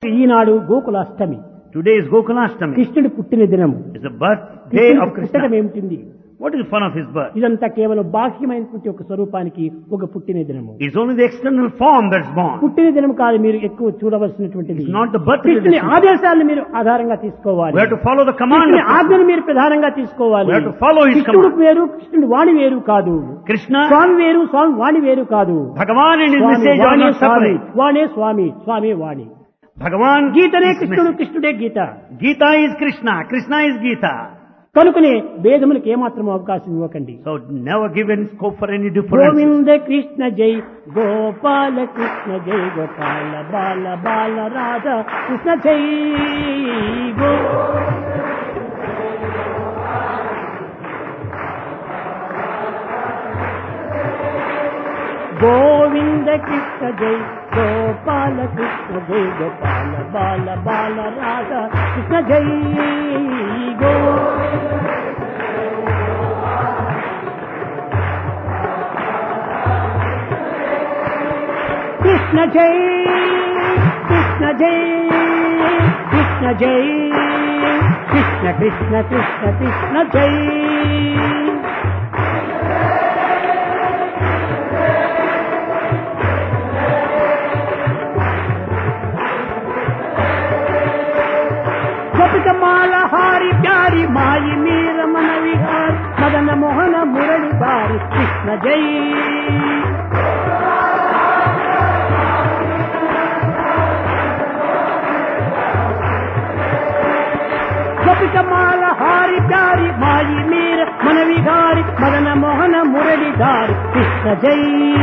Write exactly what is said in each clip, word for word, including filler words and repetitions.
Eenadu Gokulashtami. Today is Gokulashtami. కృష్ణుడి పుట్టిన దినము. It's the birthday కృష్ణుడి of పుట్టడం Krishna. ఏమిటింది? What is the fun of his birth? ఇదంతా కేవలం బాహ్యమైనటువంటి ఒక స్వరూపానికి ఒక పుట్టిన దినము. It's only the external form that's born. పుట్టిన దినం కాదు మీరు ఎక్కువ చూడవలసినటువంటిది. It's not the birth. కృష్ణుని ఆదేశాలను మీరు ఆధారంగా తీసుకోవాలి. We have to follow the command. కృష్ణుని ఆజ్ఞను మీరు ప్రధానంగా తీసుకోవాలి. We have to follow his కృష్ణుడు command. వేరు, కృష్ణుడు వాణి వేరు కాదు. Krishna, స్వామి వేరు, స్వామి వాణి వేరు కాదు. Bhagavan and his Swamy message are వాణే not Swamy, separate. వాణే Swamy, Swamy Vani. Bhagavan, గీతనే is కృష్ణుడు, message. కృష్ణుడే గీత. Gita is Krishna. Krishna is Gita. కనుకనే భేదములకు ఏమాత్రం అవకాశం ఇవ్వకండి. So never give any scope for any difference. Govinda Krishna జై గోపాల కృష్ణ జై గోపాల బాల బాల రాధా కృష్ణ జై గో గోవింద కృష్ణ జై గోపాల కృష్ణ జై గోపాల బాల బాల రాధా కృష్ణ జై గో కృష్ణ జై కృష్ణ జై కృష్ణ జై కృష్ణ కృష్ణ కృష్ణ కృష్ణ జై మాల హారి ప్యారి మాయి మీర మన విహార్ మదన మోహన మురళి బారి కృష్ణ జై మాల హారి ప్యారి మాయి మీర మన విహారి మదన మోహన మురళి దారి కృష్ణ జై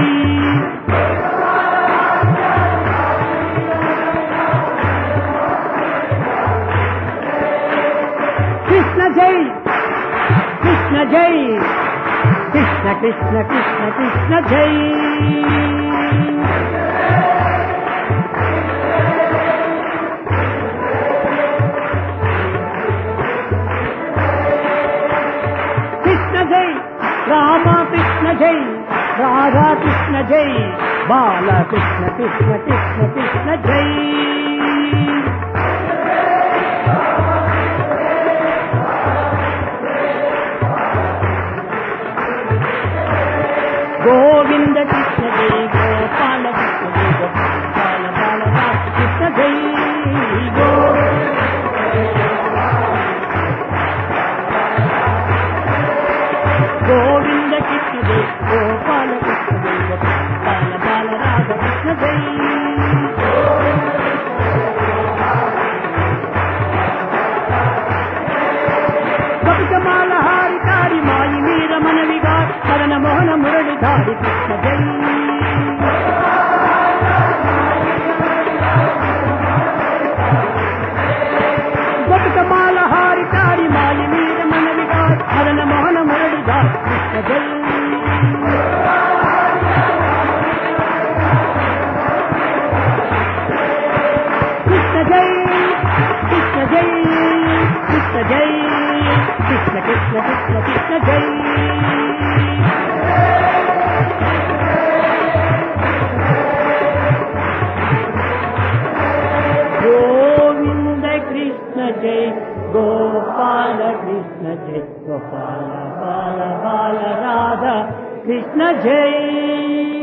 కృష్ణ జై కృష్ణ జై కృష్ణ కృష్ణ కృష్ణ కృష్ణ జై కృష్ణ జై రామ కృష్ణ జై రాధా కృష్ణ జై బాల కృష్ణ కృష్ణ కృష్ణ కృష్ణ జై గోవింద కృష్ణ జై గోపాల కృష్ణ జై గోపాల బాల బాల కృష్ణ జై గో గోవింద కృష్ణ జై గోపాల కృష్ణ జై గోపాల బాల రాధ కృష్ణ జై గోపికమాల హారి కారి మాయి మీర మన విగార్ మదన మోహన మురళి ధారి కృష్ణ జై గోపికమాల హారి కారి మాయి మీర మన విగార్ మదన మోహన మురళి ధారి కృష్ణ జై కృష్ణ జై కృష్ణ జై కృష్ణ జై కృష్ణ కృష్ణ కృష్ణ కృష్ణ జై గోవింద కృష్ణ జై గోపాల కృష్ణ జై గోపాల బాల బాల రాధా కృష్ణ జై